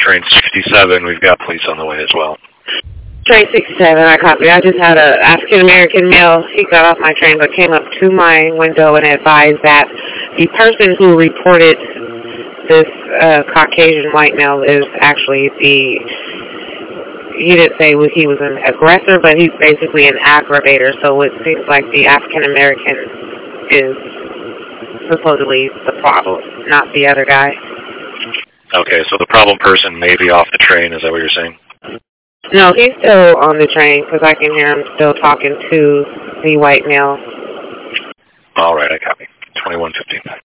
train 67. We've got police on the way as well. Train 67, I copy. I just had an African-American male. He got off my train but came up to my window and advised that the person who reported this Caucasian white male is actually he didn't say he was an aggressor, but he's basically an aggravator. So it seems like the African-American is supposedly the problem, not the other guy. Okay, so the problem person may be off the train. Is that what you're saying? No, he's still on the train because I can hear him still talking to the white male. All right, I copy. 21:15.